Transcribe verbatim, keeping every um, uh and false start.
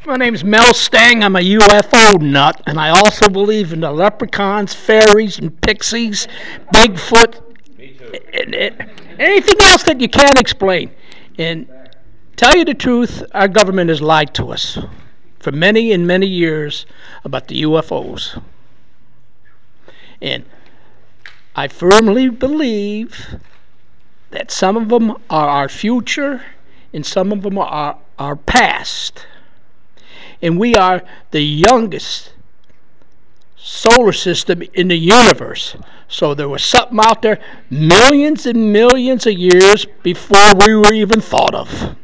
My name's Mel Stang. I'm a U F O nut, and I also believe in the leprechauns, fairies, and pixies, Bigfoot, and, and anything else that you can't explain. And tell you the truth, our government has lied to us for many and many years about the U F Os. And I firmly believe that some of them are our future and some of them are our past. And we are the youngest solar system in the universe. So there was something out there millions and millions of years before we were even thought of.